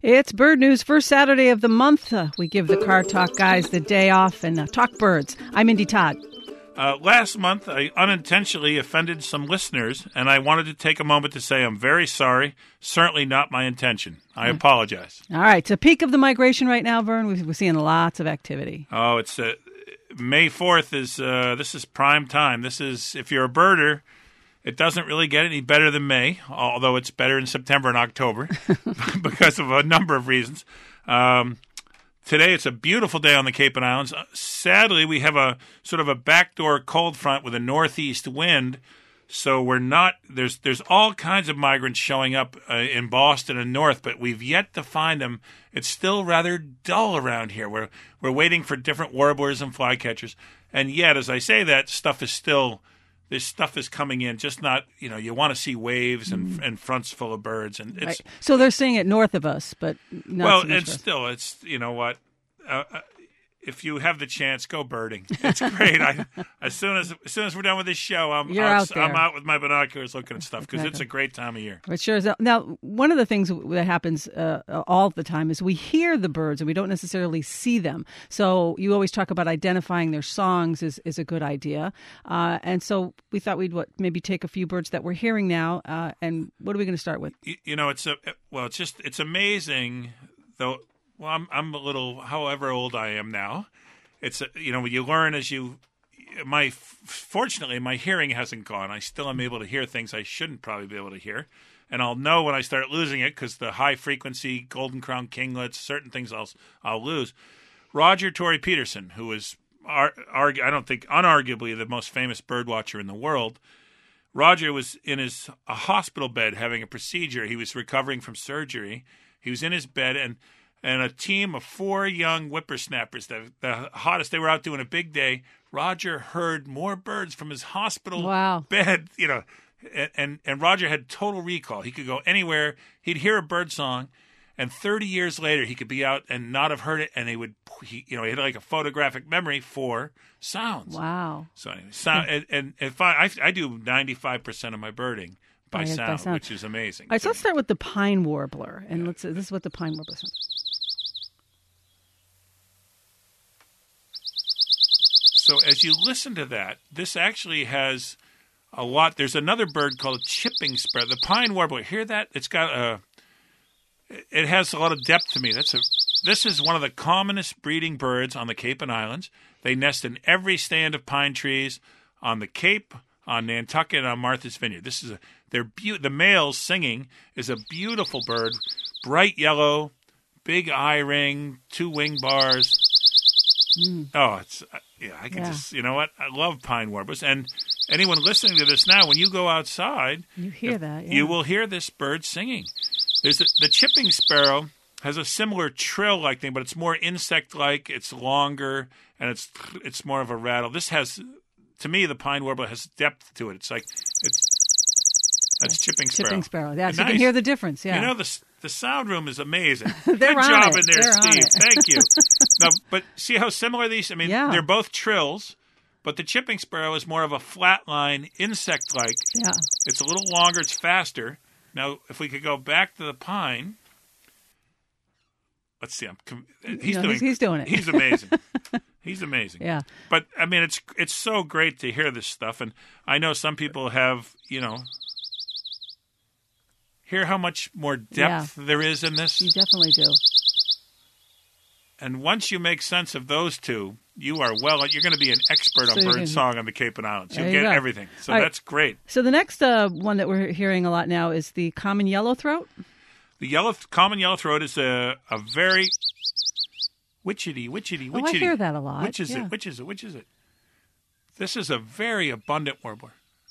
It's Bird News, first Saturday of the month. We give the Car Talk guys the day off and talk birds. I'm Indy Todd. Last month, I unintentionally offended some listeners, and I wanted to take a moment to say I'm very sorry. Certainly not my intention. I apologize. All right. It's a peak of the migration right now, Vern. We're seeing lots of activity. Oh, it's May 4th is this is prime time. This is, if you're a birder, it doesn't really get any better than May, although it's better in September and October because of a number of reasons. Today, it's a beautiful day on the Cape and Islands. Sadly, we have a sort of a backdoor cold front with a northeast wind, so we're not. There's all kinds of migrants showing up in Boston and north, but we've yet to find them. It's still rather dull around here. We're waiting for different warblers and flycatchers, and yet, as I say that, this stuff is coming in, just not, you want to see waves and fronts full of birds. And it's, right. So they're seeing it north of us, but not well, so much it's still, it's, you know what, if you have the chance, go birding. It's great. As soon as we're done with this show, I'm out with my binoculars looking at stuff because It's a great time of year. It sure is. Now, one of the things that happens all the time is we hear the birds and we don't necessarily see them. So you always talk about identifying their songs is a good idea. And so we thought we'd maybe take a few birds that we're hearing now. And what are we going to start with? It's amazing though. Well, I'm a little, however old I am now. It's you learn as you. Fortunately, my hearing hasn't gone. I still am able to hear things I shouldn't probably be able to hear, and I'll know when I start losing it because the high frequency golden crown kinglets, certain things I'll lose. Roger Tory Peterson, who is I don't think unarguably the most famous bird watcher in the world. Roger was in a hospital bed having a procedure. He was recovering from surgery. He was in his bed and a team of 4 young whippersnappers, the hottest, they were out doing a big day. Roger heard more birds from his hospital bed, and Roger had total recall. He could go anywhere. He'd hear a bird song, and 30 years later, he could be out and not have heard it, and he had like a photographic memory for sounds. Wow. So anyway, I do 95% of my birding by sound, which is amazing. All right, so let's start with the pine warbler, and this is what the pine warbler sounds. So as you listen to that, this actually has a lot. There's another bird called a chipping sparrow. The pine warbler, hear that? It has a lot of depth to me. This is one of the commonest breeding birds on the Cape and Islands. They nest in every stand of pine trees on the Cape, on Nantucket, and on Martha's Vineyard. The male singing is a beautiful bird, bright yellow, big eye ring, 2 wing bars. Oh, I can just, you know what? I love pine warblers. And anyone listening to this now, when you go outside, you will hear this bird singing. The chipping sparrow has a similar trill-like thing, but it's more insect-like, it's longer, and it's more of a rattle. This has, to me, the pine warbler has depth to it. That's chipping sparrow. Chipping sparrow. Yeah, so you can hear the difference, yeah. The sound room is amazing. Good job in there, Steve. Thank you. Now, but see how similar these? I mean, they're both trills, but the chipping sparrow is more of a flatline, insect-like. Yeah. It's a little longer. It's faster. Now, if we could go back to the pine, let's see. He's doing it. He's amazing. He's amazing. Yeah. But I mean, it's so great to hear this stuff, and I know some people have, hear how much more depth there is in this. You definitely do. And once you make sense of those two, you're going to be an expert on bird song on the Cape and Islands. You'll get everything. So that's great. So the next one that we're hearing a lot now is the common yellowthroat. The common yellowthroat is a very witchetty. Oh, I hear that a lot. Which is it? This is a very abundant warbler.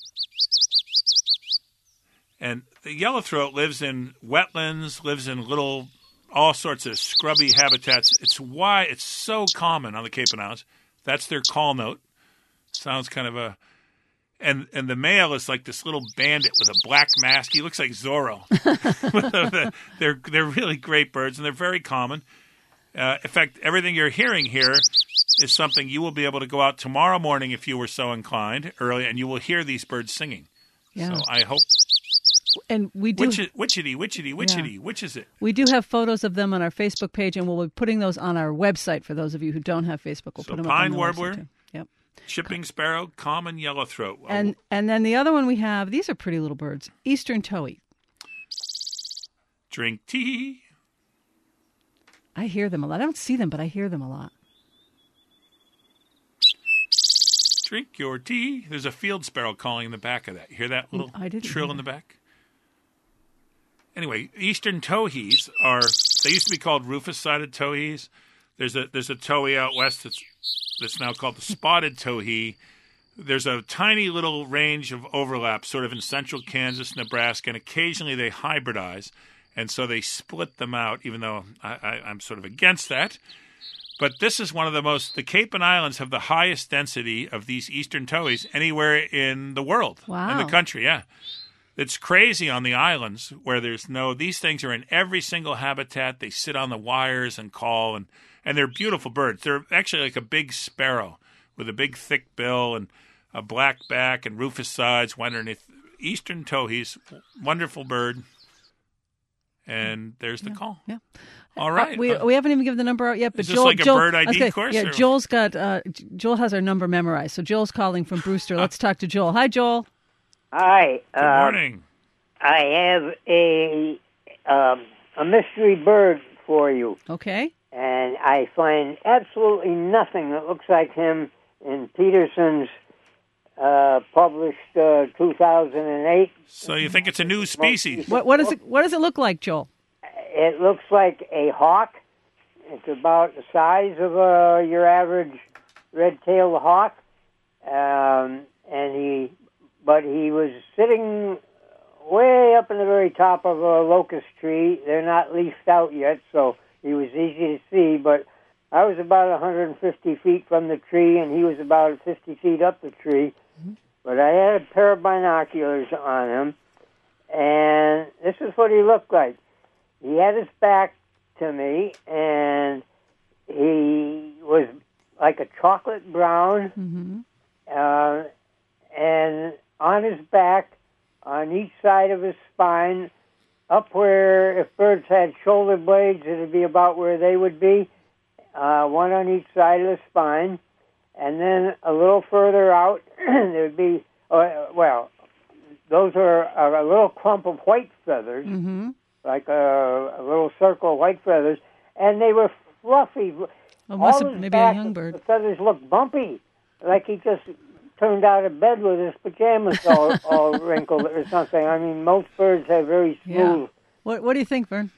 And the yellowthroat lives in wetlands, lives in all sorts of scrubby habitats. It's why it's so common on the Cape and Islands. That's their call note. Sounds kind of and the male is like this little bandit with a black mask. He looks like Zorro. They're really great birds, and they're very common. In fact, everything you're hearing here is something you will be able to go out tomorrow morning if you were so inclined early, and you will hear these birds singing. Yeah. So I hope And we do Witchetty, which is it? We do have photos of them on our Facebook page, and we'll be putting those on our website for those of you who don't have Facebook. We'll put them up on pine the warbler, website too. Yep. chipping sparrow, common yellowthroat. And then the other one we have, these are pretty little birds, eastern towhee. Drink tea. I hear them a lot. I don't see them, but I hear them a lot. Drink your tea. There's a field sparrow calling in the back of that. You hear that little trill in the back? Anyway, eastern towhees they used to be called rufous-sided towhees. There's a towhee out west that's now called the spotted towhee. There's a tiny little range of overlap sort of in central Kansas, Nebraska, and occasionally they hybridize. And so they split them out, even though I'm sort of against that. But this is one of the Cape and Islands have the highest density of these eastern towhees anywhere in the world. Wow. In the country, yeah. It's crazy on the islands where these things are in every single habitat. They sit on the wires and call, and they're beautiful birds. They're actually like a big sparrow with a big thick bill and a black back and rufous sides, wide underneath. Eastern towhees, wonderful bird. And there's the call. Yeah. All right. We haven't even given the number out yet, but is this Joel, like a bird ID course? Yeah, Joel has our number memorized. So Joel's calling from Brewster. Let's talk to Joel. Hi, Joel. Hi. Good morning. I have a mystery bird for you. Okay. And I find absolutely nothing that looks like him in Peterson's published 2008. So you think it's a new species? What does it look like, Joel? It looks like a hawk. It's about the size of your average red-tailed hawk, but he was sitting way up in the very top of a locust tree. They're not leafed out yet, so he was easy to see. But I was about 150 feet from the tree, and he was about 50 feet up the tree. But I had a pair of binoculars on him, and this is what he looked like. He had his back to me, and he was like a chocolate brown, and on his back, on each side of his spine, up where if birds had shoulder blades, it would be about where they would be, one on each side of the spine. And then a little further out, there would be, those are a little clump of white feathers, like a little circle of white feathers, and they were fluffy. Maybe a young bird. The feathers looked bumpy, like he just turned out of bed with his pajamas all wrinkled or something. I mean, most birds have very smooth. Yeah. What do you think, Vern?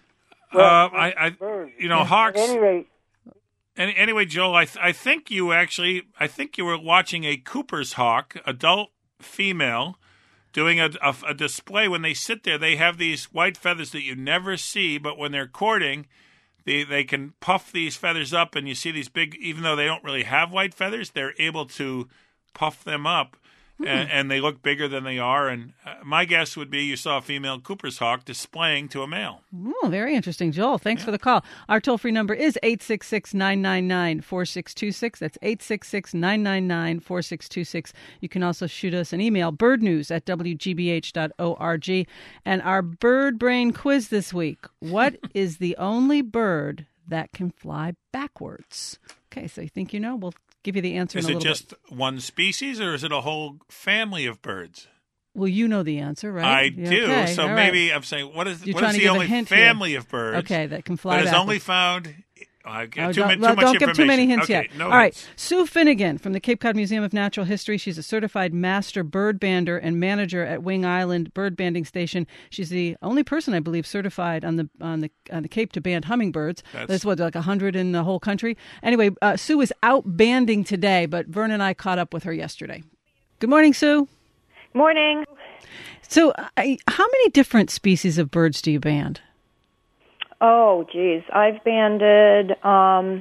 Hawks. At any rate. Anyway, Joel, I think you were watching a Cooper's hawk, adult female, doing a display. When they sit there, they have these white feathers that you never see, but when they're courting, they can puff these feathers up, and you see these big, even though they don't really have white feathers, they're able to puff them up, and they look bigger than they are. And my guess would be you saw a female Cooper's hawk displaying to a male. Oh, very interesting, Joel. Thanks for the call. Our toll-free number is 866-999-4626. That's 866-999-4626. You can also shoot us an email, birdnews@wgbh.org. And our bird brain quiz this week. What is the only bird that can fly backwards? Okay, so you think you know? We'll give you the answer in a little bit. Is it just one species, or is it a whole family of birds? Well, you know the answer, right? I do. Okay. So maybe I'm saying, what is the only family of birds? Okay, that can fly backwards. But is only found... Don't give too many hints yet. No All right. hints. Sue Finnegan from the Cape Cod Museum of Natural History. She's a certified master bird bander and manager at Wing Island Bird Banding Station. She's the only person, I believe, certified on the Cape to band hummingbirds. That's like 100 in the whole country. Anyway, Sue is out banding today, but Vern and I caught up with her yesterday. Good morning, Sue. Morning. So, how many different species of birds do you band? Oh, geez. I've banded as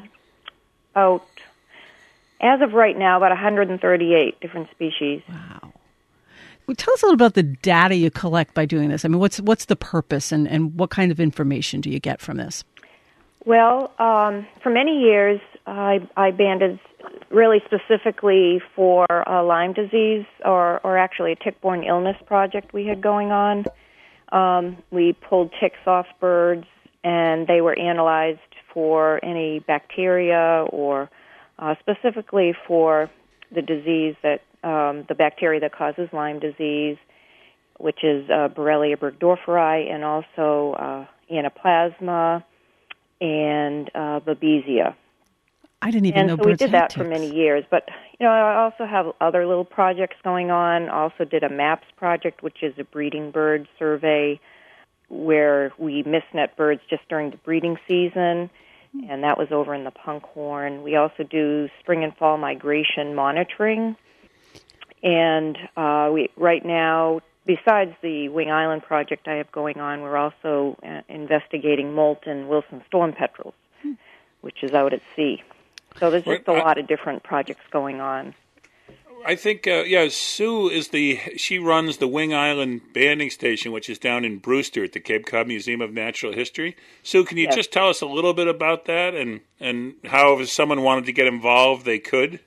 of right now, about 138 different species. Wow. Well, tell us a little about the data you collect by doing this. I mean, what's the purpose and what kind of information do you get from this? Well, for many years, I banded really specifically for Lyme disease or actually a tick-borne illness project we had going on. We pulled ticks off birds, and they were analyzed for any bacteria or specifically for the disease that the bacteria that causes Lyme disease, which is Borrelia burgdorferi, and also Anaplasma and Babesia. I didn't even know and so we birds did had that for ticks. many years. But, I also have other little projects going on. Also did a MAPS project, which is a breeding bird survey where we misnet birds just during the breeding season, and that was over in the Punkhorn. We also do spring and fall migration monitoring. And we right now, besides the Wing Island project I have going on, we're also investigating molt and Wilson storm petrels, which is out at sea. So there's just a lot of different projects going on. I think, Sue she runs the Wing Island Banding Station, which is down in Brewster at the Cape Cod Museum of Natural History. Sue, can you just tell us a little bit about that and how if someone wanted to get involved, they could?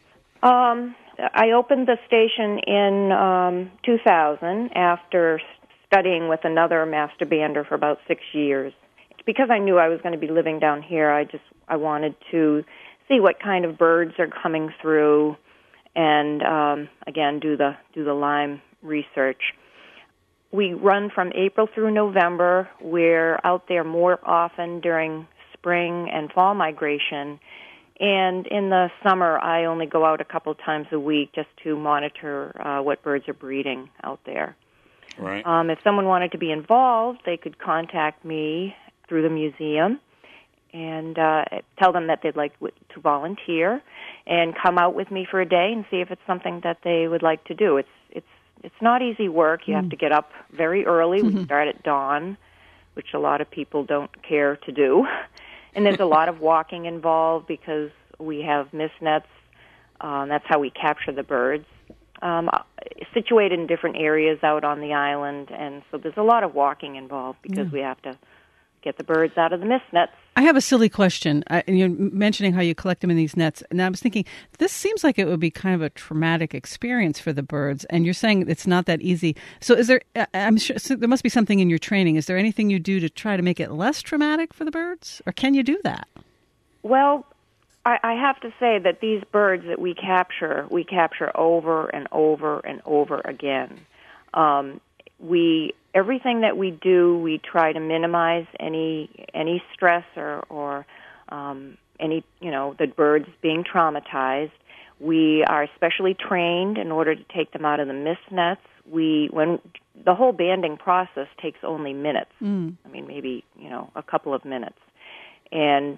I opened the station in 2000 after studying with another master bander for about 6 years. Because I knew I was going to be living down here, I wanted to see what kind of birds are coming through, and again do the Lyme research. We run from April through November. We're out there more often during spring and fall migration, and in the summer I only go out a couple times a week just to monitor what birds are breeding out there. Right. If someone wanted to be involved, they could contact me through the museum and tell them that they'd like to volunteer and come out with me for a day and see if it's something that they would like to do. It's not easy work. You have to get up very early. We start at dawn, which a lot of people don't care to do. And there's a lot of walking involved because we have mist nets. That's how we capture the birds. Situated in different areas out on the island, and so there's a lot of walking involved because we have to get the birds out of the mist nets. I have a silly question. You're mentioning how you collect them in these nets, and I was thinking, this seems like it would be kind of a traumatic experience for the birds, and you're saying it's not that easy. So is there, I'm sure there must be something in your training. Is there anything you do to try to make it less traumatic for the birds, or can you do that? Well, I have to say that these birds that we capture over and over and over again. Everything that we do, we try to minimize any stress or any the birds being traumatized. We are specially trained in order to take them out of the mist nets. When the whole banding process takes only minutes. I mean, maybe a couple of minutes, and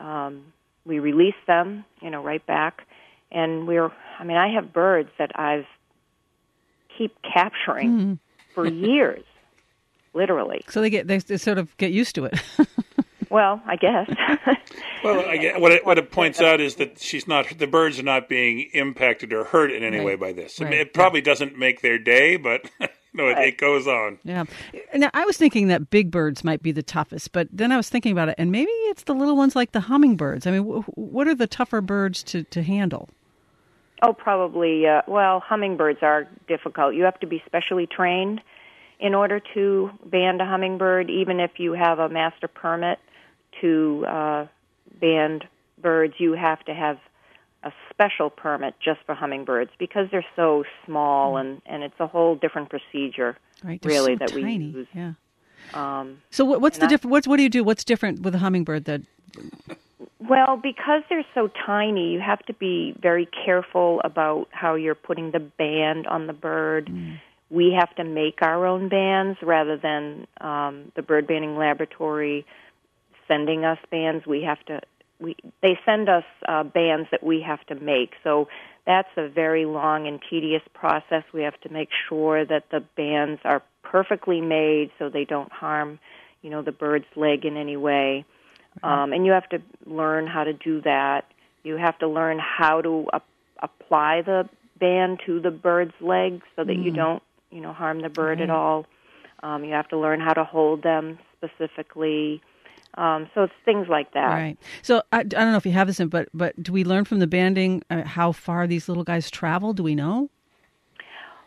we release them, right back. And I have birds that I've keep capturing for years, literally. So they sort of get used to it. Well, I guess. Well, what it points out is that the birds are not being impacted or hurt in any way by this. I mean, it probably doesn't make their day, but it goes on. Yeah. Now, I was thinking that big birds might be the toughest, but then I was thinking about it, and maybe it's the little ones like the hummingbirds. I mean, what are the tougher birds to handle? Oh, probably. Hummingbirds are difficult. You have to be specially trained in order to band a hummingbird, even if you have a master permit to band birds. You have to have a special permit just for hummingbirds because they're so small, and it's a whole different procedure, really, so that tiny. We use. Yeah. So what's the difference? What do you do? What's different with a hummingbird that? Well, because they're so tiny, you have to be very careful about how you're putting the band on the bird. We have to make our own bands rather than the bird banding laboratory sending us bands. They send us bands that we have to make. So that's a very long and tedious process. We have to make sure that the bands are perfectly made so they don't harm, the bird's leg in any way. And you have to learn how to do that. You have to learn how to apply the band to the bird's leg so that you don't, harm the bird at all. You have to learn how to hold them specifically. So it's things like that. Right. So I don't know if you have this, but do we learn from the banding how far these little guys travel? Do we know?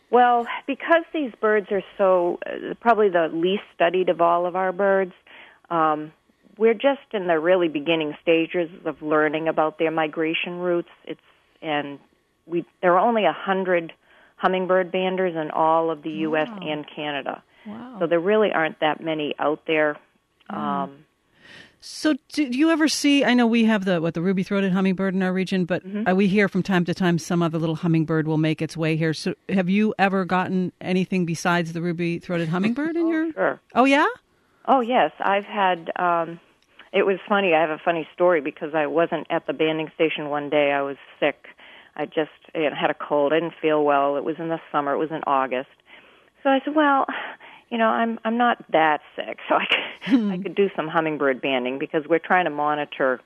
Well, because these birds are so probably the least studied of all of our birds, we're just in the really beginning stages of learning about their migration routes. There are only 100 hummingbird banders in all of the U.S. and Canada. Wow. So there really aren't that many out there. So do you ever see, I know we have the ruby-throated hummingbird in our region, but we hear from time to time some other little hummingbird will make its way here. So have you ever gotten anything besides the ruby-throated hummingbird in your? Sure. Oh, yeah? Oh, yes. I've had, it was funny. I have a funny story because I wasn't at the banding station one day. I was sick. I just had a cold. I didn't feel well. It was in the summer. It was in August. So I said, well, I'm not that sick, so I could do some hummingbird banding because we're trying to monitor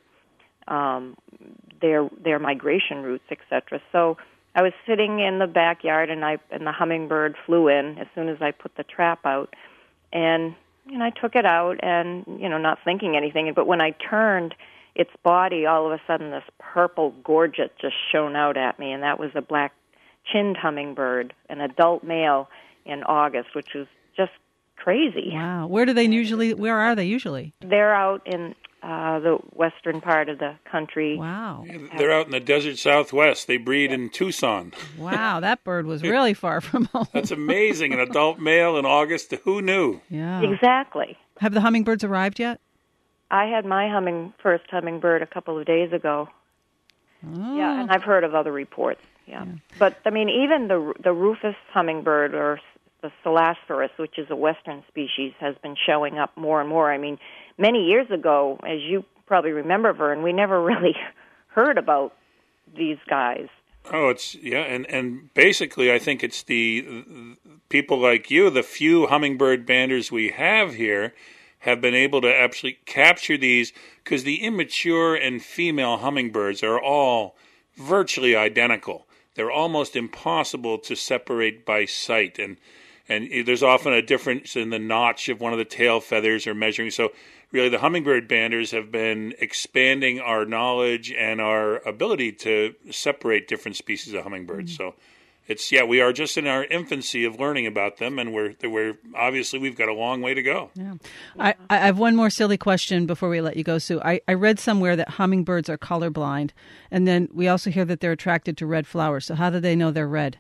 their migration routes, etc. So I was sitting in the backyard, and the hummingbird flew in as soon as I put the trap out, and I took it out, and not thinking anything. But when I turned its body, all of a sudden this purple gorget just shone out at me, and that was a black-chinned hummingbird, an adult male in August, which was just crazy. Wow. Where are they usually? They're out in the western part of the country. Wow. They're out in the desert Southwest. They breed in Tucson. Wow, that bird was really far from home. That's amazing. An adult male in August. Who knew? Yeah. Exactly. Have the hummingbirds arrived yet? I had my first hummingbird a couple of days ago. Oh. Yeah, and I've heard of other reports. Yeah. But, even the rufous hummingbird, or the Selasphorus, which is a western species, has been showing up more and more. Many years ago, as you probably remember, Vern, we never really heard about these guys. Oh, and basically I think it's the people like you, the few hummingbird banders we have here, have been able to actually capture these, because the immature and female hummingbirds are all virtually identical. They're almost impossible to separate by sight, and there's often a difference in the notch of one of the tail feathers or measuring. So really the hummingbird banders have been expanding our knowledge and our ability to separate different species of hummingbirds. So we are just in our infancy of learning about them, and we're obviously we've got a long way to go. Yeah. I have one more silly question before we let you go, Sue. I read somewhere that hummingbirds are colorblind, and then we also hear that they're attracted to red flowers. So how do they know they're red?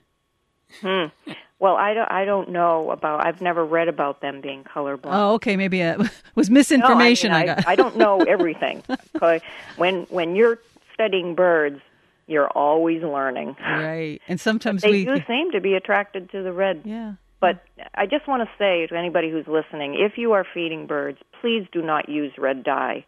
Well, I don't know about. I've never read about them being colorblind. Oh, okay. Maybe it was misinformation. No, I got. I don't know everything. When you're studying birds, you're always learning. Right, and sometimes they do seem to be attracted to the red. Yeah. But I just want to say to anybody who's listening, if you are feeding birds, please do not use red dye.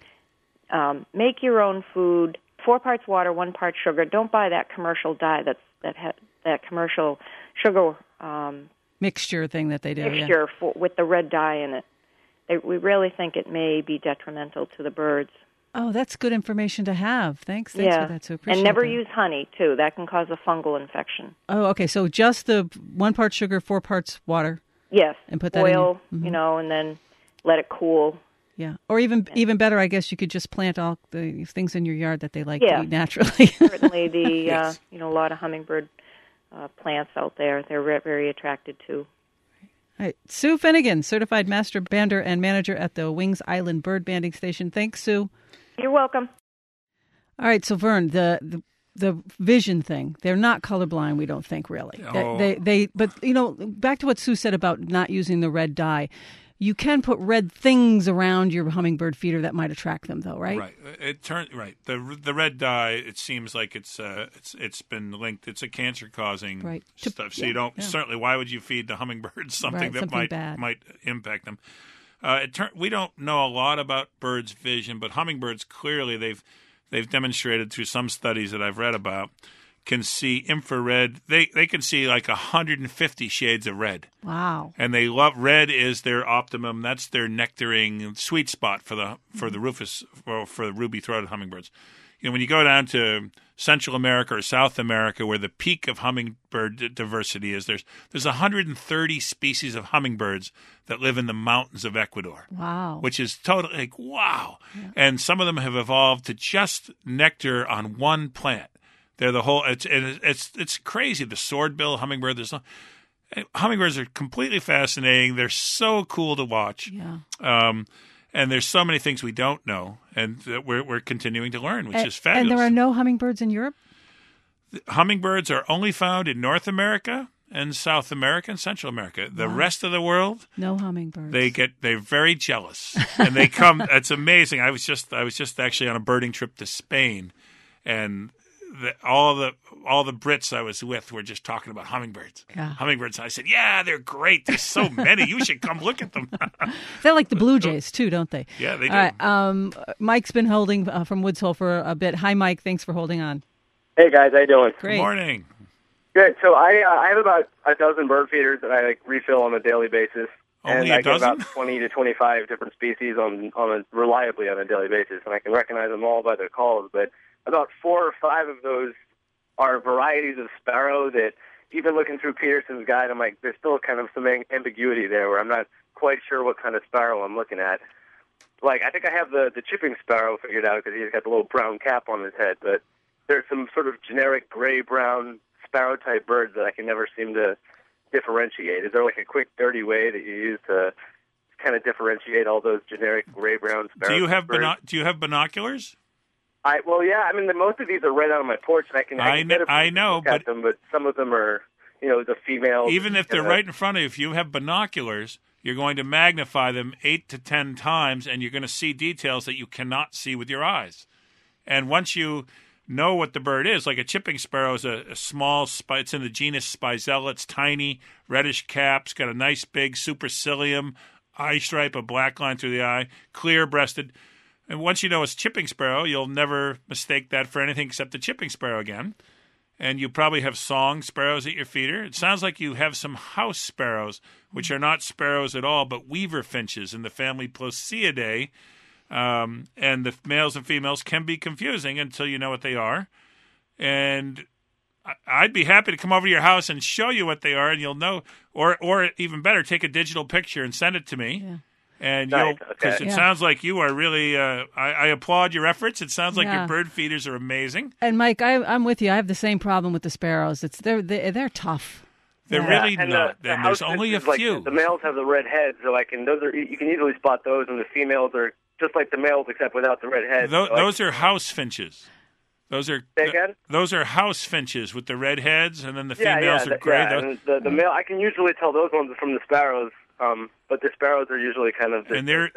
Make your own food. 4 parts water, 1 part sugar. Don't buy that commercial dye that commercial sugar mixture thing that they do. Mixture with the red dye in it. We really think it may be detrimental to the birds. Oh, that's good information to have. Thanks for that. So appreciate and never that. use honey, too. That can cause a fungal infection. Oh, okay. So just the 1 part sugar, 4 parts water. Yes. And put that oil, in your, and then let it cool. Yeah. Or even better, I guess you could just plant all the things in your yard that they like to eat naturally. Certainly a lot of hummingbird plants out there, they're very attracted to. All right. Sue Finnegan, certified master bander and manager at the Wings Island Bird Banding Station. Thanks, Sue. You're welcome. All right, so Vern, the vision thing, they're not colorblind, we don't think, really. Oh. But back to what Sue said about not using the red dye. You can put red things around your hummingbird feeder that might attract them, though, right? Right. The red dye. It seems like it's been linked. It's a cancer-causing stuff. So you don't certainly. Why would you feed the hummingbirds something that might impact them? We don't know a lot about birds' vision, but hummingbirds clearly they've demonstrated through some studies that I've read about can see infrared. They can see like 150 shades of red. Wow! And they love red is their optimum. That's their nectaring sweet spot for the rufous or for the ruby-throated hummingbirds. When you go down to Central America or South America, where the peak of hummingbird diversity is, there's 130 species of hummingbirds that live in the mountains of Ecuador. Wow. Which is totally wow. Yeah. And some of them have evolved to just nectar on one plant. They're the whole. It's crazy. The swordbill hummingbird. Hummingbirds are completely fascinating. They're so cool to watch. Yeah. And there's so many things we don't know, and that we're continuing to learn, which is fabulous. And there are no hummingbirds in Europe? Hummingbirds are only found in North America and South America and Central America. The rest of the world, no hummingbirds. They're very jealous, and they come. It's amazing. I was just actually on a birding trip to Spain, and all the Brits I was with were just talking about hummingbirds. Yeah. Hummingbirds. And I said, "Yeah, they're great. There's so many. You should come look at them." They're like the blue jays too, don't they? Yeah, they do. All right. Mike's been holding from Woods Hole for a bit. Hi, Mike. Thanks for holding on. Hey guys, how you doing? Great. Good morning. Good. So I have about a dozen bird feeders that I refill on a daily basis. Only and I a dozen? get about 20 to 25 different species reliably on a daily basis, and I can recognize them all by their calls. But about 4 or 5 of those are varieties of sparrow that, even looking through Peterson's guide, I'm like, there's still kind of some ambiguity there where I'm not quite sure what kind of sparrow I'm looking at. Like, I think I have the chipping sparrow figured out because he's got the little brown cap on his head, but there's some sort of generic gray-brown sparrow-type birds that I can never seem to differentiate. Is there like a quick, dirty way that you use to kind of differentiate all those generic gray-brown sparrows? Do you have binoculars? Yeah. I mean, most of these are right out on my porch, and I know, look at them, but some of them are, the females. Even if they're right in front of you, if you have binoculars, you're going to magnify them 8 to 10 times, and you're going to see details that you cannot see with your eyes. And once you know what the bird is, like a chipping sparrow is a small, it's in the genus Spizella. It's tiny, reddish caps, got a nice big supercilium, eye stripe, a black line through the eye, clear-breasted. And once you know it's chipping sparrow, you'll never mistake that for anything except the chipping sparrow again. And you probably have song sparrows at your feeder. It sounds like you have some house sparrows, which are not sparrows at all, but weaver finches in the family Plosiidae. And the males and females can be confusing until you know what they are. And I'd be happy to come over to your house and show you what they are, and you'll know. Or even better, take a digital picture and send it to me. Yeah. And nice. because it sounds like you are really, I applaud your efforts. It sounds like your bird feeders are amazing. And Mike, I'm with you. I have the same problem with the sparrows. They're tough. They're really and not. And there's only a few. The males have the red heads, so you can easily spot those, and the females are just like the males except without the red heads. Those are house finches. Those are Say again? Those are house finches with the red heads, and then the females are gray. And the male, I can usually tell those ones from the sparrows. But the sparrows are usually kind of similar.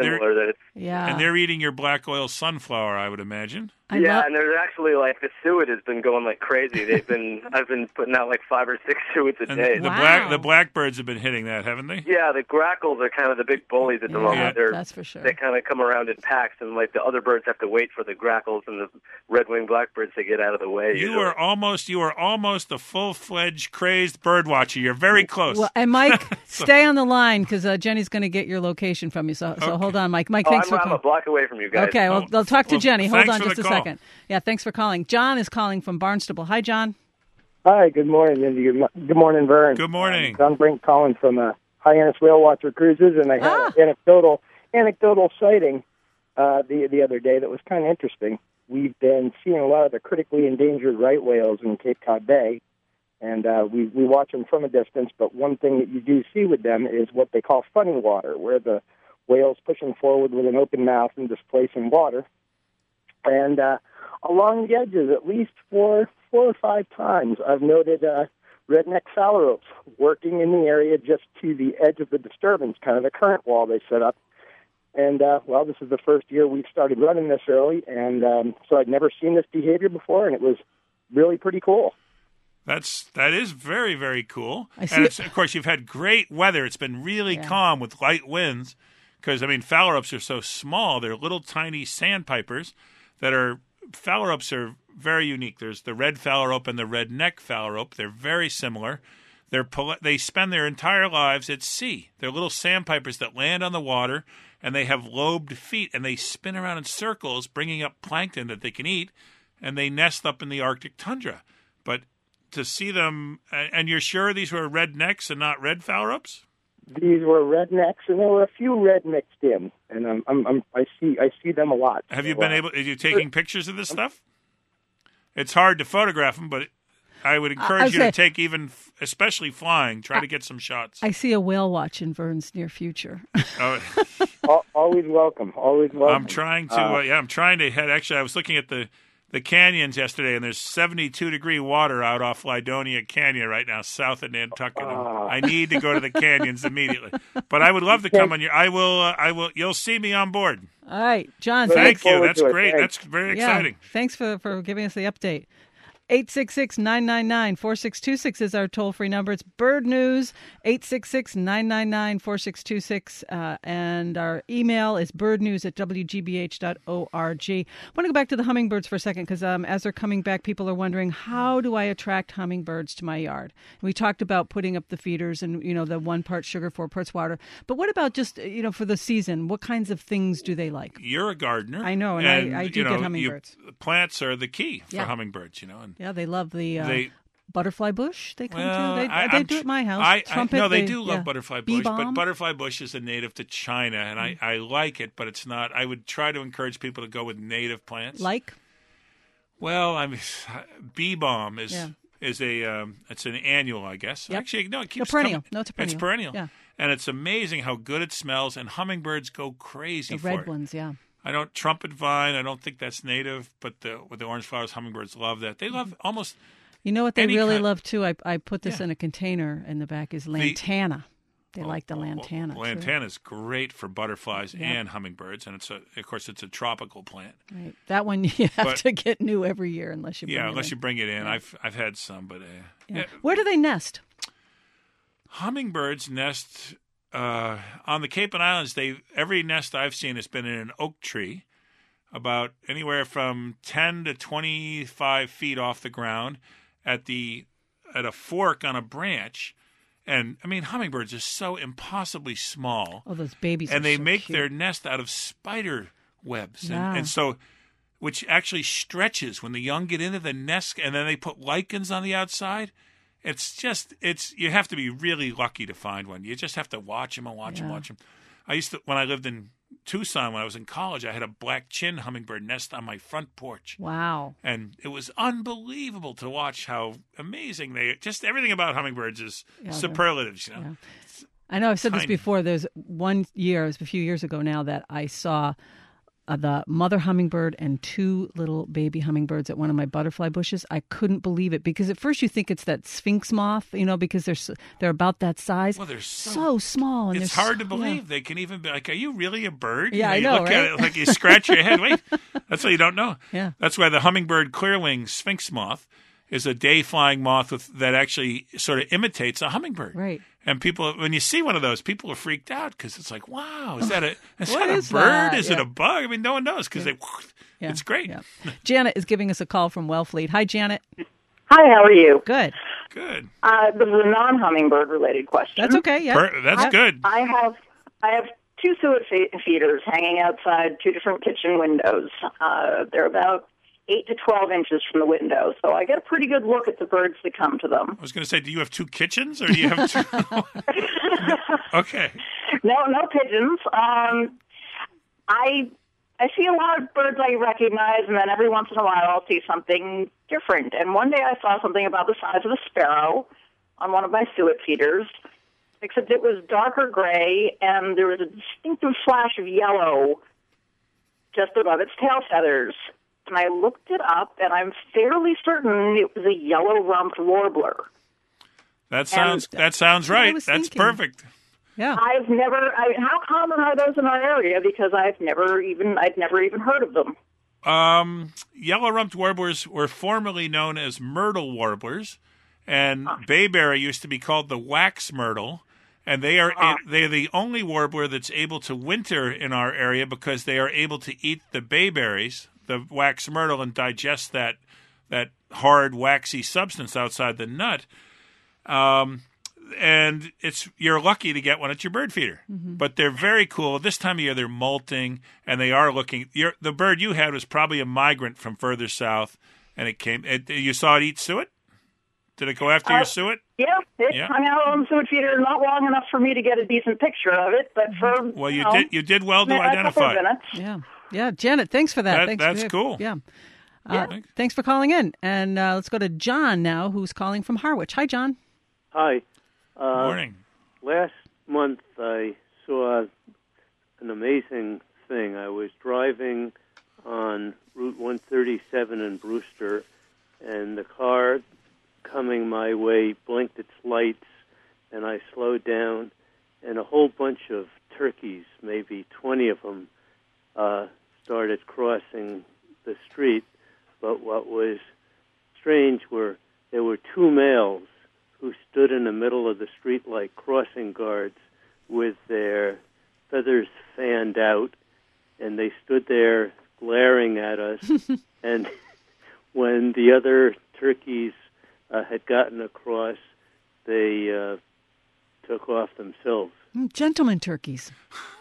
And they're eating your black oil sunflower, I would imagine. And there's actually like the suet has been going like crazy. I've been putting out like 5 or 6 suets a day. The blackbirds have been hitting that, haven't they? Yeah, the grackles are kind of the big bullies at the moment. That's for sure. They kind of come around in packs, and like the other birds have to wait for the grackles and the red-winged blackbirds to get out of the way. You are almost a full-fledged crazed bird watcher. You're very close. Well, and Mike, stay on the line because Jenny's going to get your location from you. So hold on, Mike. Mike, thanks for calling. I'm a block away from you guys. Okay, well, they'll talk to Jenny. Hold on just a call. second. Yeah, thanks for calling. John is calling from Barnstable. Hi, John. Hi, good morning, Mindy. Good morning, Vern. Good morning. John Brink calling from Hyannis Whale Watcher Cruises, and I had an anecdotal sighting the other day that was kind of interesting. We've been seeing a lot of the critically endangered right whales in Cape Cod Bay, and we watch them from a distance, but one thing that you do see with them is what they call funny water, where the whale's pushing forward with an open mouth and displacing water. And along the edges, at least 4 or 5 times, I've noted redneck phalaropes working in the area just to the edge of the disturbance, kind of the current wall they set up. And, this is the first year we've started running this early, and so I'd never seen this behavior before, and it was really pretty cool. That is very, very cool. And of course, you've had great weather. It's been really calm with light winds because, phalaropes are so small. They're little tiny sandpipers phalaropes are very unique. There's the red phalarope and the redneck phalarope. They're very similar. They spend their entire lives at sea. They're little sandpipers that land on the water, and they have lobed feet, and they spin around in circles, bringing up plankton that they can eat, and they nest up in the Arctic tundra. But to see them, and you're sure these were rednecks and not red phalaropes? These were rednecks, and there were a few red mixed in, and I see them a lot. Have you been able? Are you taking pictures of this stuff? it's hard to photograph them, but I would encourage you to take especially flying, try to get some shots. I see a whale watch in Vern's near future. Always welcome. Always welcome. I'm trying to head. Actually, I was looking at the canyons yesterday, and there's 72-degree water out off Lydonia Canyon right now, south of Nantucket. I need to go to the canyons immediately. But I would love to come on your. I will. You'll see me on board. All right, John. Thank you. That's great. That's very exciting. Thanks for giving us the update. 866-999-4626 is our toll-free number. It's Bird News, 866-999-4626. And our email is birdnews@wgbh.org. I want to go back to the hummingbirds for a second because as they're coming back, people are wondering, how do I attract hummingbirds to my yard? We talked about putting up the feeders and, the 1 part sugar, 4 parts water. But what about just, for the season? What kinds of things do they like? You're a gardener. I know, and I do get hummingbirds. Plants are the key for hummingbirds, and yeah, they love the butterfly bush. They come to. They do at my house. They do love butterfly bush, but butterfly bush is a native to China, and I like it, but it's not. I would try to encourage people to go with native plants. Like? Well, bee balm is it's an annual, I guess. Yep. Actually, no, it keeps perennial. coming. No, it's a perennial. It's perennial. Yeah. And it's amazing how good it smells, and hummingbirds go crazy for it. The red ones, yeah. Trumpet vine, I don't think that's native, but with the orange flowers, hummingbirds love that. They love almost You know what they really love, too? I put this in a container in the back is lantana. They like the lantana. Lantana is great for butterflies and hummingbirds, and it's a tropical plant. Right. That one you have to get new every year unless you bring it in. Unless you bring it in. Yeah. I've had some, but where do they nest? Hummingbirds nest on the Cape and Islands. Every nest I've seen has been in an oak tree, about anywhere from 10 to 25 feet off the ground, at a fork on a branch. And hummingbirds are so impossibly small. Oh, those babies! And they make cute. their nest out of spider webs, and so, which actually stretches when the young get into the nest, and then they put lichens on the outside. You have to be really lucky to find one. You just have to watch them and watch them. When I lived in Tucson, when I was in college, I had a black chin hummingbird nest on my front porch. Wow. And it was unbelievable to watch how amazing everything about hummingbirds is superlatives, Yeah. I know I've said this before. There's one year, it was a few years ago now, that I saw the mother hummingbird and 2 little baby hummingbirds at one of my butterfly bushes. I couldn't believe it because at first you think it's that sphinx moth, because they're about that size. Well, they're so small. And it's hard to believe they can even be like, are you really a bird? Yeah, you know, look right? at it like you scratch your head. Wait, that's what you don't know. Yeah. That's why the hummingbird clearwing sphinx moth is a day-flying moth that actually sort of imitates a hummingbird. Right. And people, when you see one of those, people are freaked out because it's like, wow, is that a is bird? that? Is it a bug? No one knows because it's great. Yeah. Janet is giving us a call from Wellfleet. Hi, Janet. Hi, how are you? Good. Good. This is a non-hummingbird related question. That's okay. Yeah. That's good. I have 2 suet feeders hanging outside 2 different kitchen windows. They're about 8 to 12 inches from the window, so I get a pretty good look at the birds that come to them. I was going to say, do you have 2 kitchens, or do you have 2? Okay. No pigeons. I see a lot of birds I recognize, and then every once in a while I'll see something different. And one day I saw something about the size of a sparrow on one of my suet feeders, except it was darker gray, and there was a distinctive flash of yellow just above its tail feathers. And I looked it up, and I'm fairly certain it was a yellow-rumped warbler. That sounds right. That's thinking. Perfect. Yeah. How common are those in our area? Because I'd never even heard of them. Yellow-rumped warblers were formerly known as myrtle warblers, and bayberry used to be called the wax myrtle. And they're the only warbler that's able to winter in our area because they are able to eat the bayberries, the wax myrtle, and digest that hard, waxy substance outside the nut. And you're lucky to get one at your bird feeder. Mm-hmm. But they're very cool. This time of year, they're molting, and they are looking. The bird you had was probably a migrant from further south, and you saw it eat suet? Did it go after your suet? Yeah, it hung out on the suet feeder not long enough for me to get a decent picture of it, but you did well to identify it. Yeah, Janet, thanks for that. That's cool. Yeah. Thanks for calling in. And let's go to John now, who's calling from Harwich. Hi, John. Hi. Morning. Last month I saw an amazing thing. I was driving on Route 137 in Brewster, and the car coming my way blinked its lights, and I slowed down, and a whole bunch of turkeys, maybe 20 of them, started crossing the street. But what was strange were there were two males who stood in the middle of the street like crossing guards with their feathers fanned out, and they stood there glaring at us. And when the other turkeys had gotten across, they took off themselves. Gentlemen turkeys.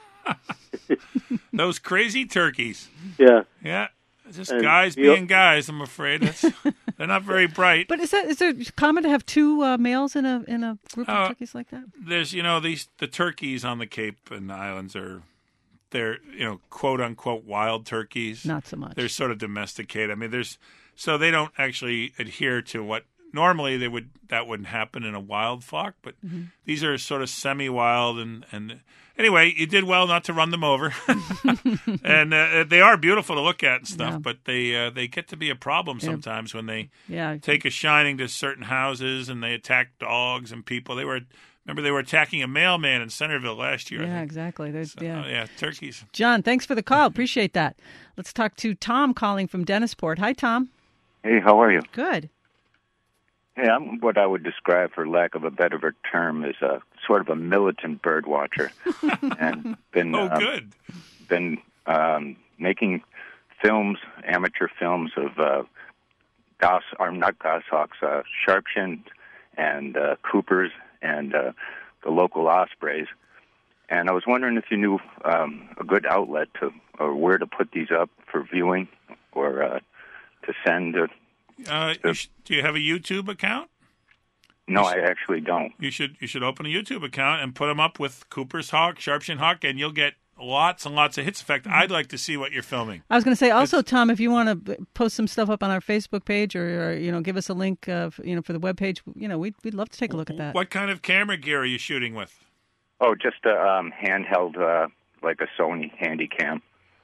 Those crazy turkeys. Yeah. Yeah. Just guys being guys, I'm afraid. They're not very bright. But is it common to have two males in a group of turkeys like that? There's, the turkeys on the Cape and the islands they're quote unquote wild turkeys. Not so much. They're sort of domesticated. I mean, so they don't actually adhere to what normally that wouldn't happen in a wild flock, but these are sort of semi-wild and anyway, you did well not to run them over. And they are beautiful to look at and stuff, but they get to be a problem sometimes when they take a shining to certain houses and they attack dogs and people. They were attacking a mailman in Centerville last year. Yeah, exactly. Turkeys. John, thanks for the call. Appreciate that. Let's talk to Tom calling from Dennisport. Hi, Tom. Hey, how are you? Good. Hey, I'm what I would describe, for lack of a better term, as a sort of a militant bird watcher, and been making films, amateur films of sharp-shinned and Coopers and the local ospreys. And I was wondering if you knew a good outlet or where to put these up for viewing or to send. Do you have a YouTube account? No, I actually don't. You should open a YouTube account and put them up with Cooper's hawk, sharp-shinned hawk, and you'll get lots and lots of hits. In fact, I'd like to see what you're filming. I was going to say also, Tom, if you want to post some stuff up on our Facebook page or give us a link for the webpage, we'd love to take a look at that. What kind of camera gear are you shooting with? Oh, just a handheld, like a Sony Handycam.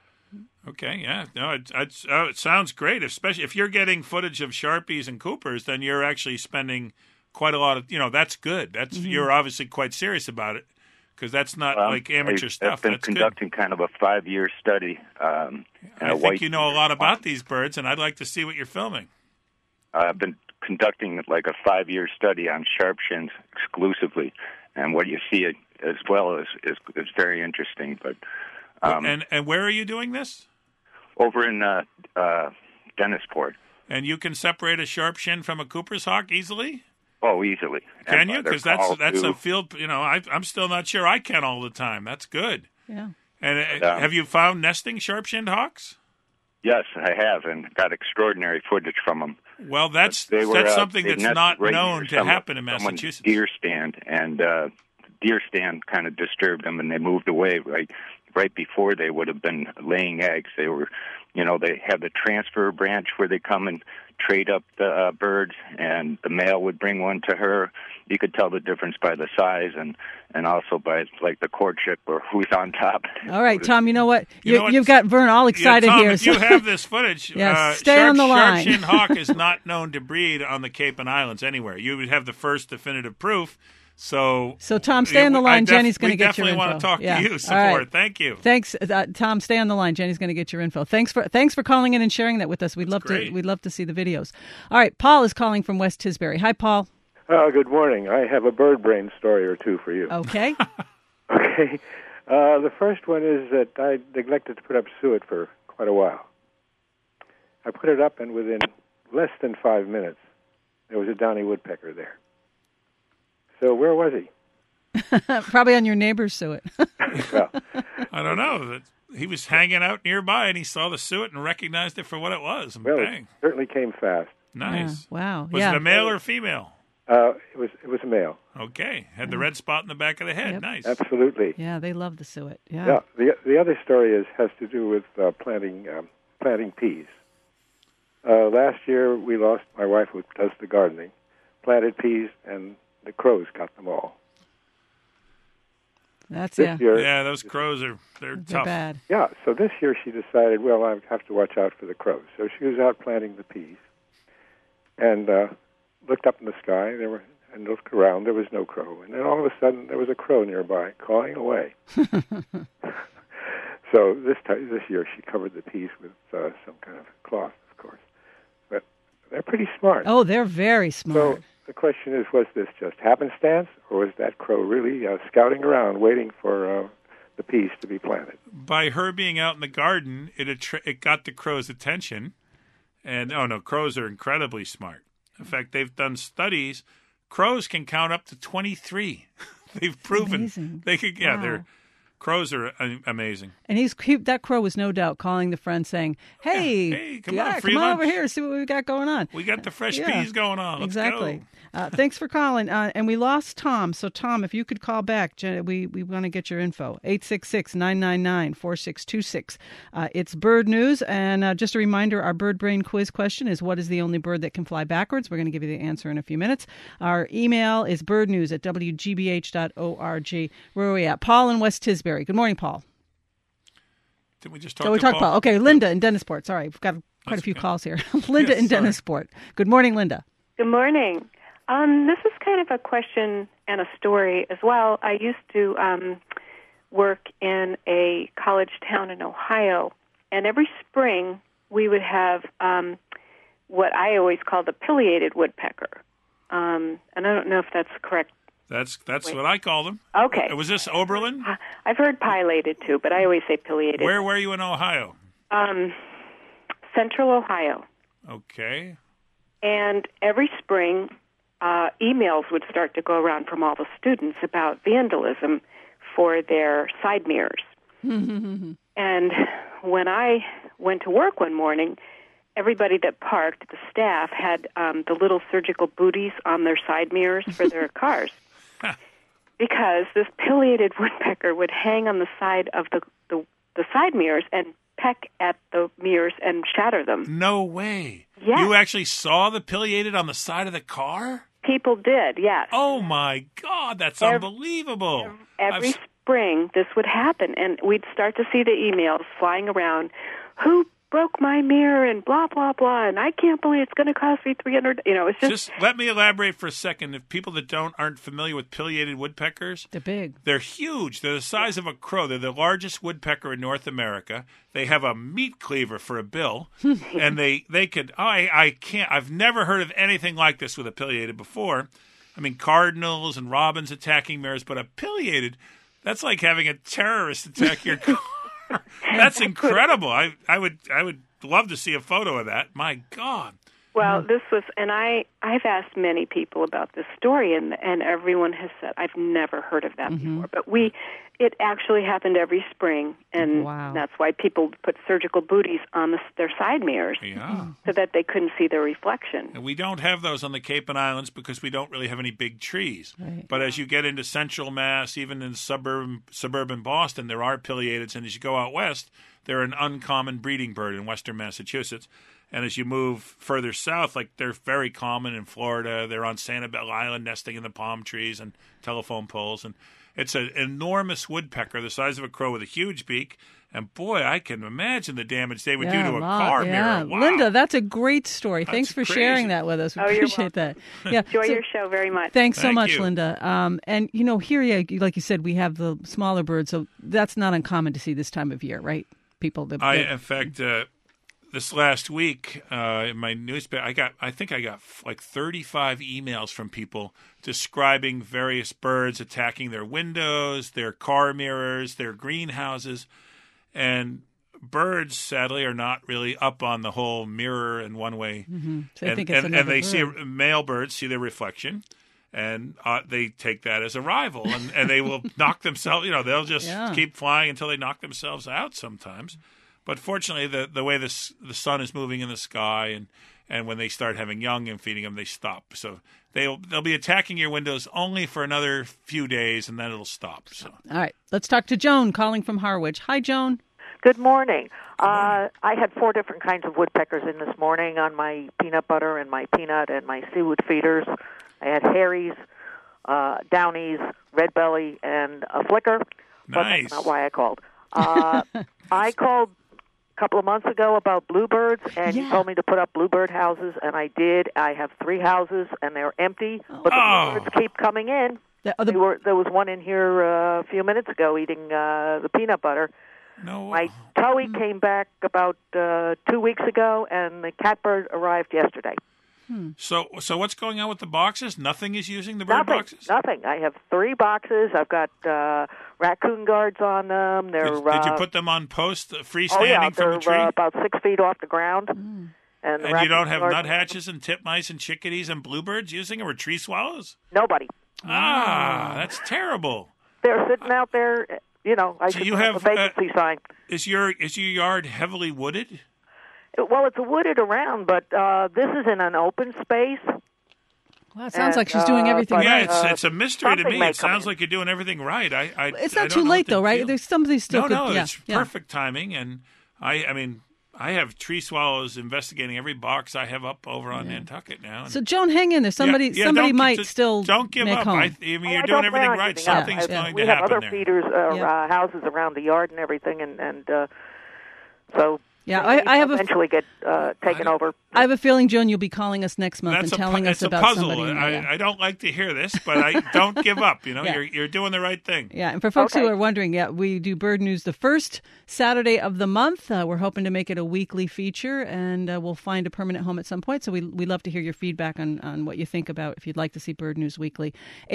Okay, yeah. No, it sounds great, especially if you're getting footage of Sharpies and Coopers, then you're actually spending quite a lot of, that's good. That's You're obviously quite serious about it, because that's not like amateur stuff. I've been conducting kind of a 5-year study. I think you know a lot about these birds, and I'd like to see what you're filming. I've been conducting like a 5-year study on sharp-shins exclusively, and what you see as well is very interesting. But and where are you doing this? Over in Dennisport. And you can separate a sharp shin from a Cooper's hawk easily? Oh, easily. Can you? Because that's a field. I'm still not sure I can all the time. That's good. Yeah. And have you found nesting sharp-shinned hawks? Yes, I have, and got extraordinary footage from them. Well, that's something that's not known to happen in Massachusetts. Deer stand, and deer stand kind of disturbed them, and they moved away right before they would have been laying eggs. They were, they have the transfer branch where they come and trade up the birds, and the male would bring one to her. You could tell the difference by the size and also by like the courtship or who's on top. All right, Tom, you know what? You've got Vern all excited Tom, here. If you have this footage, stay on the line. Sharp-shinned hawk is not known to breed on the Cape and Islands anywhere. You would have the first definitive proof. So Tom, stay on the line. Jenny's going to get your info. We definitely want to talk to you. Support. Right. Thank you. Thanks, Tom. Stay on the line. Jenny's going to get your info. Thanks for calling in and sharing that with us. We'd love to see the videos. All right, Paul is calling from West Tisbury. Hi, Paul. Good morning. I have a bird brain story or two for you. Okay. Okay. The first one is that I neglected to put up suet for quite a while. I put it up, and within less than 5 minutes, there was a downy woodpecker there. So where was he? Probably on your neighbor's suet. Well, I don't know. He was hanging out nearby, and he saw the suet and recognized it for what it was. And bang. It certainly came fast. Nice. Wow. Was it a male or female? It was a male. Okay. Had the red spot in the back of the head. Yep. Nice. Absolutely. Yeah, they love the suet. Yeah. The other story has to do with planting peas. Last year we lost my wife, who does the gardening, planted peas, and the crows got them all. That's this year, yeah, those crows they're tough. bad. Yeah, so this year she decided, well, I have to watch out for the crows. So she was out planting the peas, and looked up in the sky. And looked around. There was no crow, and then all of a sudden there was a crow nearby, cawing away. So this year she covered the peas with some kind of cloth, of course. But they're pretty smart. Oh, they're very smart. So the question is, was this just happenstance, or was that crow really scouting around, waiting for the peas to be planted? By her being out in the garden, it got the crow's attention. And, crows are incredibly smart. In fact, they've done studies. Crows can count up to 23. They've proven amazing. They could. Yeah, crows are amazing. And that crow was no doubt calling the friend saying, hey, come on over here, see what we got going on. We got the fresh peas going on. Let's exactly. go. Thanks for calling. And we lost Tom. So, Tom, if you could call back, we want to get your info. 866-999-4626. It's Bird News. And just a reminder, our Bird Brain quiz question is, what is the only bird that can fly backwards? We're going to give you the answer in a few minutes. Our email is birdnews@wgbh.org. Where are we at? Paul in West Tisbury. Good morning, Paul. Did we just talk we talked Paul? Okay, Linda in Dennisport. Sorry, we've got quite a few calls here. Linda in Dennisport. Good morning, Linda. Good morning. This is kind of a question and a story as well. I used to work in a college town in Ohio, and every spring we would have what I always called a pileated woodpecker. And I don't know if that's correct. That's what I call them. Okay. Was this Oberlin? I've heard pileated too, but I always say pileated. Where were you in Ohio? Central Ohio. Okay. And every spring, emails would start to go around from all the students about vandalism for their side mirrors. And when I went to work one morning, everybody that parked, the staff, had the little surgical booties on their side mirrors for their cars. Because this pileated woodpecker would hang on the side of the side mirrors and peck at the mirrors and shatter them. No way. Yes. You actually saw the pileated on the side of the car? People did, yes. Oh, my God. That's unbelievable. Every spring, this would happen, and we'd start to see the emails flying around. Who broke my mirror and blah, blah, blah, and I can't believe it's going to cost me $300. It's just let me elaborate for a second. If people that aren't familiar with pileated woodpeckers, they're big. They're huge. They're the size of a crow. They're the largest woodpecker in North America. They have a meat cleaver for a bill, and they could. I've never heard of anything like this with a pileated before. I mean, cardinals and robins attacking mirrors, but a pileated, that's like having a terrorist attack your car. That's incredible. I would love to see a photo of that. My God. Well, this was, and I've asked many people about this story, and everyone has said, I've never heard of that before. But it actually happened every spring, and that's why people put surgical booties on their side mirrors so that they couldn't see their reflection. And we don't have those on the Cape and Islands because we don't really have any big trees. Right. But as you get into central Mass, even in suburban Boston, there are pileateds, and as you go out west, they're an uncommon breeding bird in western Massachusetts. And as you move further south, like they're very common in Florida. They're on Sanibel Island nesting in the palm trees and telephone poles. And it's an enormous woodpecker the size of a crow with a huge beak. And, boy, I can imagine the damage they would do to a car mirror. Wow. Linda, that's a great story. Thanks for sharing that with us. We appreciate that. Yeah. Enjoy your show very much. Thanks so much, Linda. And, here, like you said, we have the smaller birds, so that's not uncommon to see this time of year, right? People. In fact, this last week in my newspaper, I think I got like 35 emails from people describing various birds attacking their windows, their car mirrors, their greenhouses. And birds, sadly, are not really up on the whole mirror in one way. So and they see male birds see their reflection, and they take that as a rival, and they will knock themselves. They'll just keep flying until they knock themselves out sometimes. But fortunately, the way the sun is moving in the sky, and when they start having young and feeding them, they stop. So they'll be attacking your windows only for another few days, and then it'll stop. So all right, let's talk to Joan calling from Harwich. Hi, Joan. Good morning. I had 4 different kinds of woodpeckers in this morning on my peanut butter and my peanut and my seaweed feeders. I had Harry's, Downies, red belly, and a flicker. But that's not why I called. I called a couple of months ago about bluebirds, and you told me to put up bluebird houses, and I did. I have 3 houses, and they're empty, but the bluebirds keep coming in. There was one in here a few minutes ago eating the peanut butter. No. My Towhee came back about 2 weeks ago, and the catbird arrived yesterday. So what's going on with the boxes? Nothing is using the bird boxes? Nothing. I have 3 boxes. I've got raccoon guards on them. Did you put them on posts, freestanding from the tree? They're about 6 feet off the ground. And you don't have nuthatches and titmice and chickadees and bluebirds using them, or tree swallows? Nobody. That's terrible. They're sitting out there. I so should you have a vacancy sign. Is your yard heavily wooded? Well, it's wooded around, but this is in an open space. Well, it sounds like she's doing everything right. Yeah, it's a mystery to me. It sounds like you're doing everything right. It's not too late, though, right? There's somebody still No, it's perfect timing. And I have tree swallows investigating every box I have up over on Nantucket now. So, Joan, hang in there. Somebody might still don't give make up. home. You're doing everything right. Something's going to happen there. We have other feeders, houses around the yard and everything, and so... Yeah, I have eventually get taken over. I have a feeling, Joan, you'll be calling us next month and telling us about somebody. I don't like to hear this, but I don't give up. You're doing the right thing. Yeah, and for folks who are wondering, we do Bird News the first Saturday of the month. We're hoping to make it a weekly feature, and we'll find a permanent home at some point. So we love to hear your feedback on what you think about if you'd like to see Bird News weekly.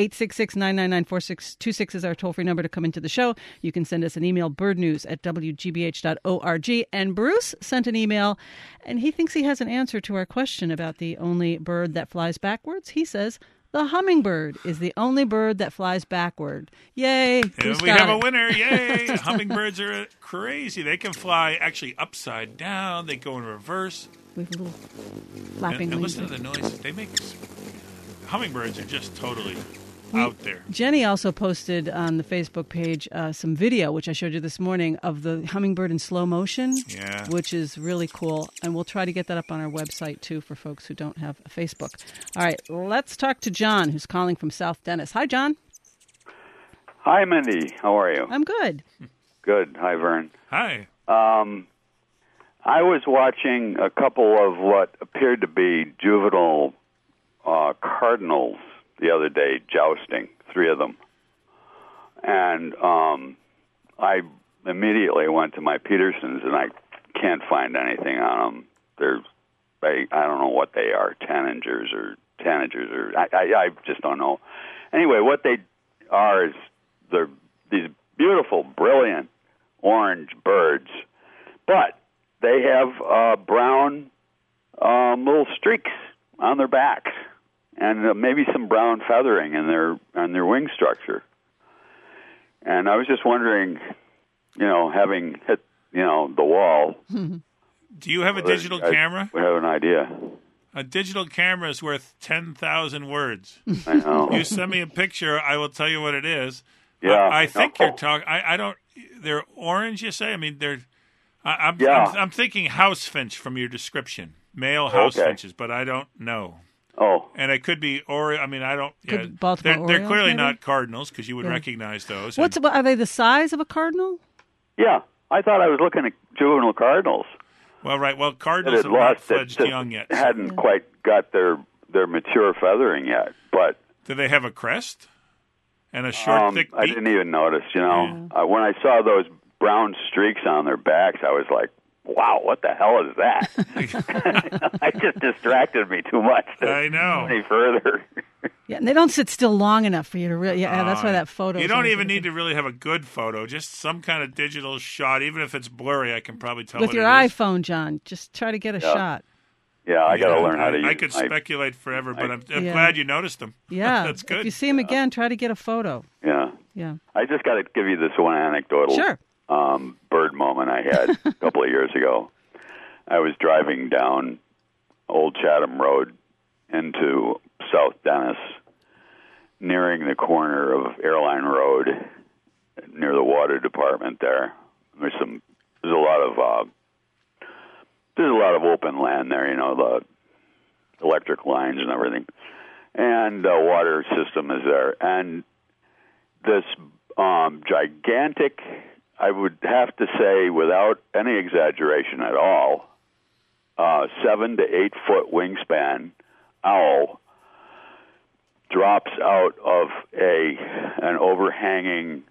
866-999-4626 is our toll-free number to come into the show. You can send us an email, birdnews@wgbh.org. And Bruce sent an email, and he thinks he has an answer to our question about the only bird that flies backwards. He says the hummingbird is the only bird that flies backward. Yay! We have a winner! Yay! Hummingbirds are crazy. They can fly actually upside down. They go in reverse. We have a little flapping and listen to the noise they make. Hummingbirds are just totally out there. Jenny also posted on the Facebook page some video, which I showed you this morning, of the hummingbird in slow motion, which is really cool. And we'll try to get that up on our website, too, for folks who don't have a Facebook. All right, let's talk to John, who's calling from South Dennis. Hi, John. Hi, Mindy. How are you? I'm good. Good. Hi, Vern. Hi. I was watching a couple of what appeared to be juvenile cardinals the other day, jousting, 3 of them. And I immediately went to my Petersons, and I can't find anything on them. I don't know what they are, tanagers, I just don't know. Anyway, what they are is they're these beautiful, brilliant orange birds, but they have brown little streaks on their backs, and maybe some brown feathering in their wing structure. And I was just wondering, having hit, the wall. Do you have a digital camera? I have an idea. A digital camera is worth 10,000 words. I know. You send me a picture, I will tell you what it is. Yeah. I think you're talking. I don't. They're orange. You say? I mean, they're. I'm thinking house finch from your description, male house finches, but I don't know. Oh. And it could be, I don't. Yeah, they're clearly maybe? Not cardinals because you would recognize those. Are they the size of a cardinal? Yeah, I thought I was looking at juvenile cardinals. Well, right. Well, cardinals have not fledged young yet. Hadn't quite got their mature feathering yet, but. Do they have a crest and a short, thick beak? I didn't even notice. When I saw those brown streaks on their backs, I was like, wow, what the hell is that? It just distracted me too much to go any further. Yeah, and they don't sit still long enough for you to really... Yeah, that's why that photo... You don't even need to really have a good photo, just some kind of digital shot. Even if it's blurry, I can probably tell with your iPhone, John. Just try to get a shot. Yeah, I got to learn how to use I could speculate forever, but I'm glad you noticed them. Yeah. That's good. If you see them again, try to get a photo. Yeah. Yeah. I just got to give you this one anecdotal bird moment I had a couple of years ago. I was driving down Old Chatham Road into South Dennis, nearing the corner of Airline Road near the water department there. There's some there's a lot of open land there, the electric lines and everything. And the water system is there. And this gigantic, I would have to say, without any exaggeration at all, 7 to 8 foot wingspan owl drops out of an overhanging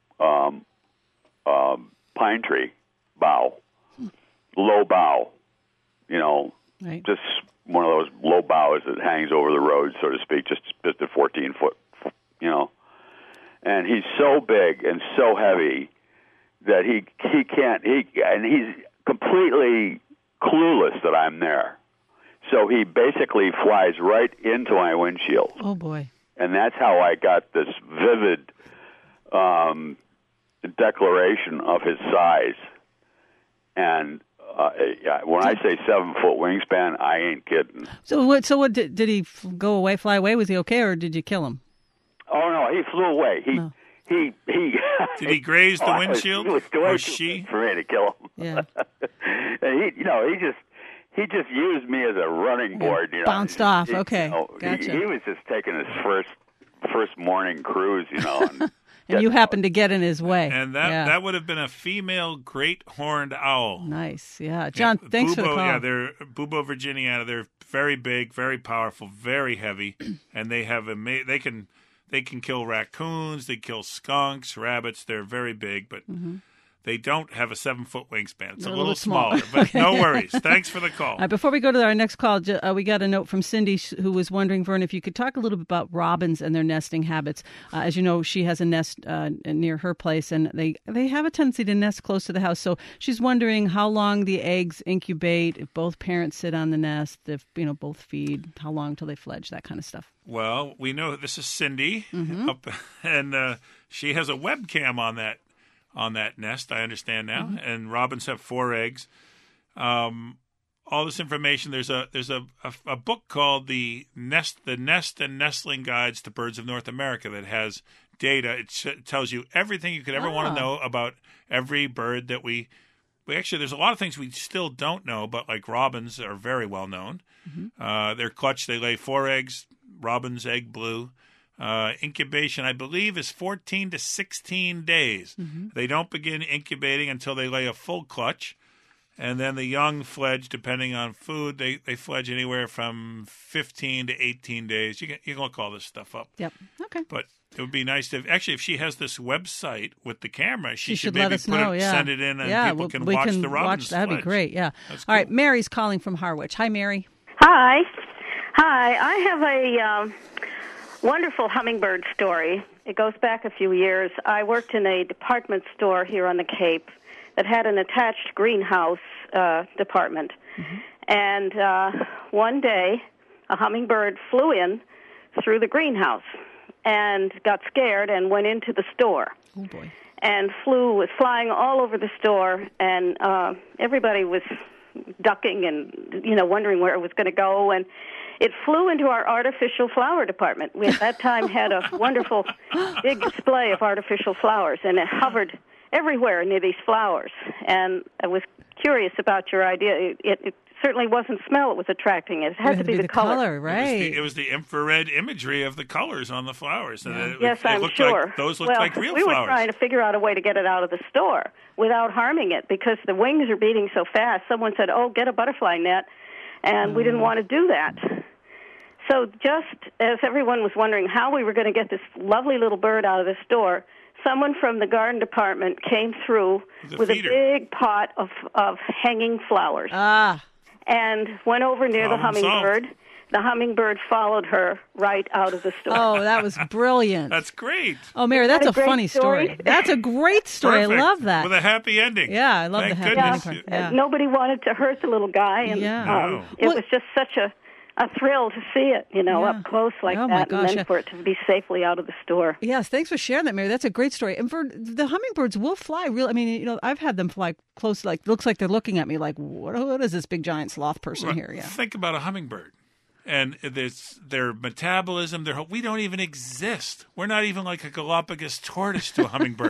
pine tree bough, low bough, right. Just one of those low boughs that hangs over the road, so to speak, just a 14 foot, And he's so big and so heavy that he can't, and he's completely clueless that I'm there. So he basically flies right into my windshield. Oh, boy. And that's how I got this vivid declaration of his size. And when I say 7 foot wingspan, I ain't kidding. So what did he go away, fly away? Was he okay, or did you kill him? Oh, no, he flew away. He did he graze the windshield? Or she? For me to kill him. Yeah. And he just used me as a running board. Bounced off. Okay, gotcha. He was just taking his first morning cruise, And, and you happened to get in his way. And that would have been a female great horned owl. Nice, yeah. John, thanks for the call. Yeah, they're Bubo virginiana. They're very big, very powerful, very heavy, and they have they can kill raccoons, they kill skunks, rabbits. They're very big, but they don't have a 7 foot wingspan. It's a little smaller, but no worries. Thanks for the call. Before we go to our next call, we got a note from Cindy who was wondering, Vern, if you could talk a little bit about robins and their nesting habits. As you know, she has a nest near her place, and they have a tendency to nest close to the house. So she's wondering how long the eggs incubate, if both parents sit on the nest, if both feed, how long till they fledge, that kind of stuff. Well, we know this is Cindy, and she has a webcam on that nest, I understand now, and robins have 4 eggs. All this information, there's a book called the Nest and Nestling Guides to Birds of North America that has data. It tells you everything you could ever want to know about every bird that we actually, there's a lot of things we still don't know, but like robins are very well known. They're clutch. They lay 4 eggs. Robin's egg blue. Incubation, I believe, is 14 to 16 days. They don't begin incubating until they lay a full clutch. And then the young fledge, depending on food, they fledge anywhere from 15 to 18 days. You can look all this stuff up. Yep. Okay. But it would be nice to, actually, if she has this website with the camera, she should let maybe us know. send it in, and people can watch the robins That'd fledge. be great, yeah. That's cool. All right, Mary's calling from Harwich. Hi, Mary. Hi. I have a wonderful hummingbird story. It goes back a few years. I worked in a department store here on the Cape that had an attached greenhouse department. And one day, a hummingbird flew in through the greenhouse and got scared and went into the store. Oh, boy. And was flying all over the store, and everybody was ducking and, wondering where it was going to go. And it flew into our artificial flower department. We at that time had a wonderful big display of artificial flowers, and it hovered everywhere near these flowers. And I was curious about your idea. It certainly wasn't smell it was attracting. It had to be the color. Right. It was the infrared imagery of the colors on the flowers. And Yes, I'm sure. Those looked like real flowers. We were trying to figure out a way to get it out of the store without harming it because the wings are beating so fast. Someone said, get a butterfly net, and we didn't want to do that. So just as everyone was wondering how we were going to get this lovely little bird out of the store, someone from the garden department came through with a big pot of hanging flowers. And went over near the hummingbird. Solved. The hummingbird followed her right out of the store. Oh, that was brilliant. That's great. Oh, Mary, that's a funny story. That's a great story. Perfect. I love that. With a happy ending. Yeah, I love the happy ending part. Yeah. Nobody wanted to hurt the little guy. And it was just such a thrill to see it, up close like that, and then for it to be safely out of the store. Yes, thanks for sharing that, Mary. That's a great story. And for the hummingbirds will fly real. I mean, I've had them fly close, like looks like they're looking at me like, what is this big giant sloth person here? Yeah. Think about a hummingbird. And their metabolism, we don't even exist. We're not even like a Galapagos tortoise to a hummingbird.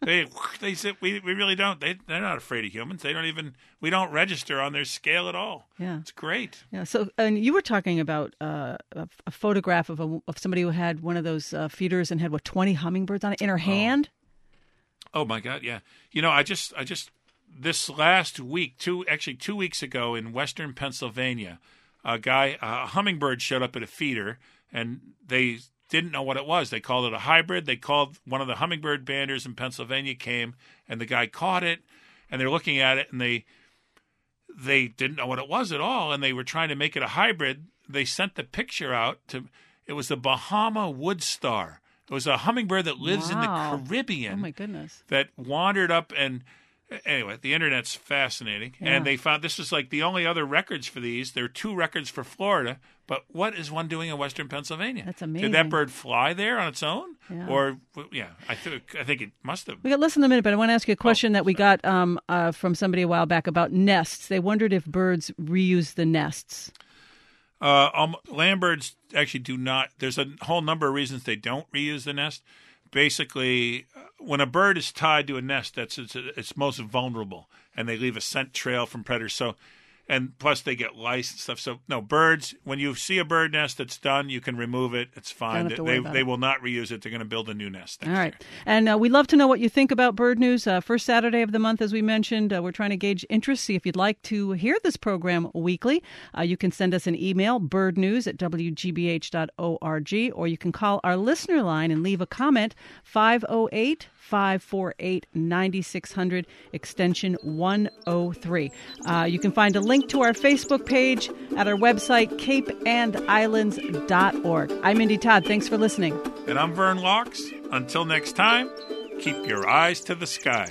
They said we really don't. They're not afraid of humans. We don't register on their scale at all. Yeah, it's great. Yeah. So, and you were talking about a photograph of somebody who had one of those feeders and had 20 hummingbirds on it in her hand. Oh my God! Yeah. I just this last week, 2 weeks ago in Western Pennsylvania, a hummingbird showed up at a feeder, and they didn't know what it was. They called it a hybrid. They called one of the hummingbird banders in Pennsylvania came, and the guy caught it, and they're looking at it, and they didn't know what it was at all, and they were trying to make it a hybrid. They sent the picture out it was the Bahama wood star. It was a hummingbird that lives in the Caribbean. Oh my goodness. That wandered up and anyway, the internet's fascinating. Yeah. And they found this is like the only other records for these. There are 2 records for Florida, but what is one doing in Western Pennsylvania? That's amazing. Did that bird fly there on its own? Yeah. Or, I think it must have. We got less than a minute, but I want to ask you a question that we got from somebody a while back about nests. They wondered if birds reuse the nests. Land birds actually do not. There's a whole number of reasons they don't reuse the nest. Basically, when a bird is tied to a nest, it's most vulnerable, and they leave a scent trail from predators. So, and plus they get lice and stuff. So, no, birds. When you see a bird nest that's done, you can remove it. It's fine. They will not reuse it. They're going to build a new nest. All right, and we'd love to know what you think about bird news. First Saturday of the month, as we mentioned, we're trying to gauge interest. See if you'd like to hear this program weekly. You can send us an email, birdnews@wgbh.org, or you can call our listener line and leave a comment, 508-548-9600, extension 103. You can find a link to our Facebook page at our website, capeandislands.org. I'm Mindy Todd. Thanks for listening. And I'm Vern Laux. Until next time, keep your eyes to the sky.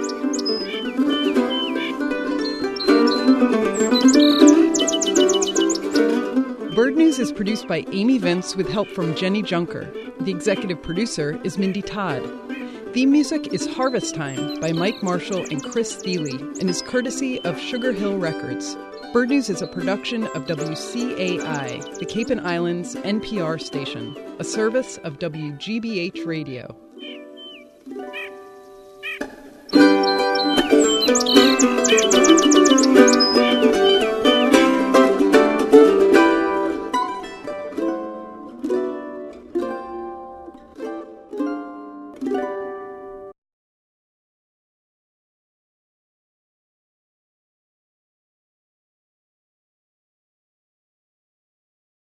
Bird News is produced by Amy Vince with help from Jenny Junker. The executive producer is Mindy Todd. Theme music is Harvest Time by Mike Marshall and Chris Thiele and is courtesy of Sugar Hill Records. Bird News is a production of WCAI, the Cape and Islands NPR station, a service of WGBH Radio.